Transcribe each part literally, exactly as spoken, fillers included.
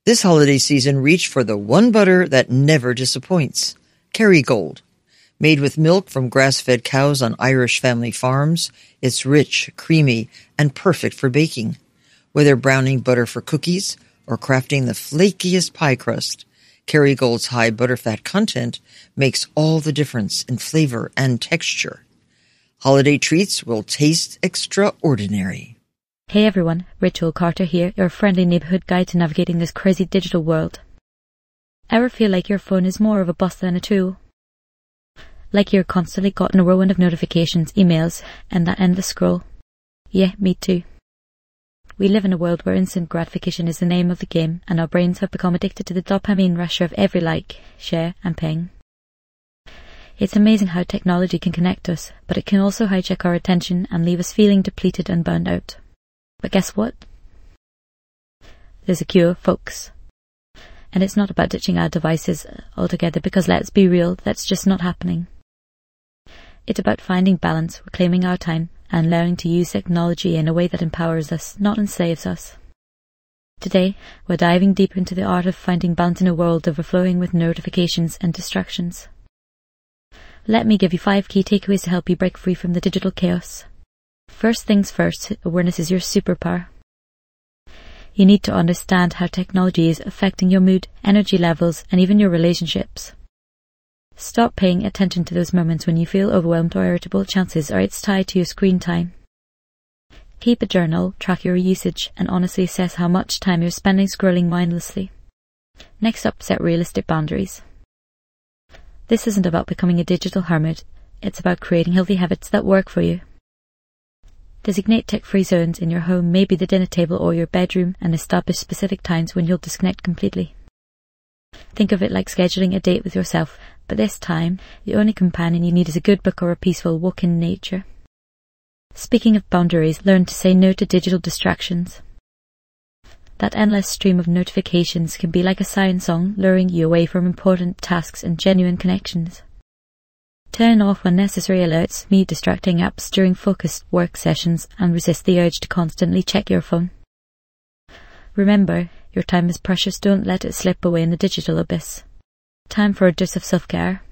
This holiday season, reach for the one butter that never disappoints. Kerrygold. Made with milk from grass-fed cows on Irish family farms, it's rich, creamy, and perfect for baking. Whether browning butter for cookies or crafting the flakiest pie crust, Kerrygold's high butterfat content makes all the difference in flavor and texture. Holiday treats will taste extraordinary. Hey everyone, Rachel Carter here, your friendly neighbourhood guide to navigating this crazy digital world. Ever feel like your phone is more of a boss than a tool? Like you're constantly caught in a whirlwind of notifications, emails, and that endless scroll? Yeah, me too. We live in a world where instant gratification is the name of the game, and our brains have become addicted to the dopamine rush of every like, share, and ping. It's amazing how technology can connect us, but it can also hijack our attention and leave us feeling depleted and burned out. But guess what? There's a cure, folks. And it's not about ditching our devices altogether, because let's be real, that's just not happening. It's about finding balance, reclaiming our time, and learning to use technology in a way that empowers us, not enslaves us. Today, we're diving deep into the art of finding balance in a world overflowing with notifications and distractions. Let me give you five key takeaways to help you break free from the digital chaos. First things first, awareness is your superpower. You need to understand how technology is affecting your mood, energy levels, and even your relationships. Stop paying attention to those moments when you feel overwhelmed or irritable. Chances are it's tied to your screen time. Keep a journal, track your usage, and honestly assess how much time you're spending scrolling mindlessly. Next up, set realistic boundaries. This isn't about becoming a digital hermit, it's about creating healthy habits that work for you. Designate tech-free zones in your home, maybe the dinner table or your bedroom, and establish specific times when you'll disconnect completely. Think of it like scheduling a date with yourself, but this time, the only companion you need is a good book or a peaceful walk in nature. Speaking of boundaries, learn to say no to digital distractions. That endless stream of notifications can be like a siren song, luring you away from important tasks and genuine connections. Turn off unnecessary alerts, mute distracting apps during focused work sessions, and resist the urge to constantly check your phone. Remember, your time is precious, don't let it slip away in the digital abyss. Time for a dose of self-care.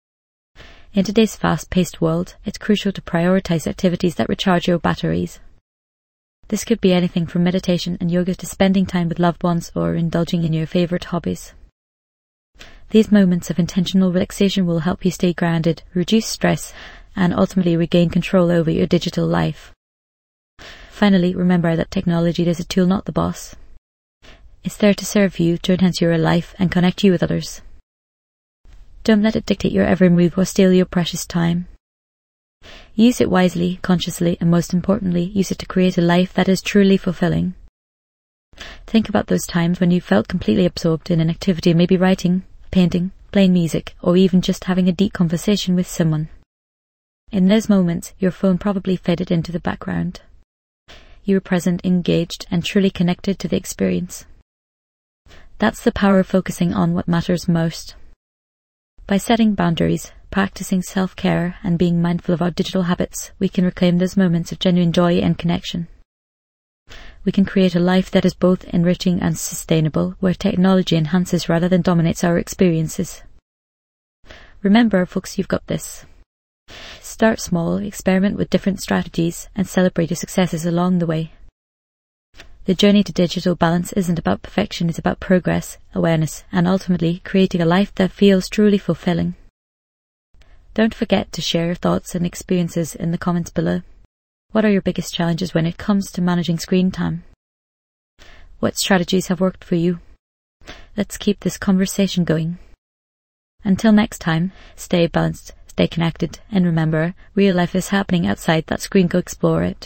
In today's fast-paced world, it's crucial to prioritize activities that recharge your batteries. This could be anything from meditation and yoga to spending time with loved ones or indulging in your favourite hobbies. These moments of intentional relaxation will help you stay grounded, reduce stress, and ultimately regain control over your digital life. Finally, remember that technology is a tool, not the boss. It's there to serve you, to enhance your life, and connect you with others. Don't let it dictate your every move or steal your precious time. Use it wisely, consciously, and most importantly, use it to create a life that is truly fulfilling. Think about those times when you felt completely absorbed in an activity, maybe writing, painting, playing music, or even just having a deep conversation with someone. In those moments, your phone probably faded into the background. You were present, engaged, and truly connected to the experience. That's the power of focusing on what matters most. By setting boundaries, practicing self-care, and being mindful of our digital habits, we can reclaim those moments of genuine joy and connection. We can create a life that is both enriching and sustainable, where technology enhances rather than dominates our experiences. Remember, folks, you've got this. Start small, experiment with different strategies, and celebrate your successes along the way. The journey to digital balance isn't about perfection, it's about progress, awareness, and ultimately creating a life that feels truly fulfilling. Don't forget to share your thoughts and experiences in the comments below. What are your biggest challenges when it comes to managing screen time? What strategies have worked for you? Let's keep this conversation going. Until next time, stay balanced, stay connected, and remember, real life is happening outside that screen. Go explore it.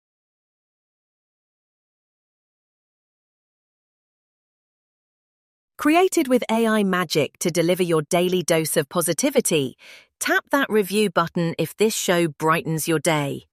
Created with A I magic to deliver your daily dose of positivity, tap that review button if this show brightens your day.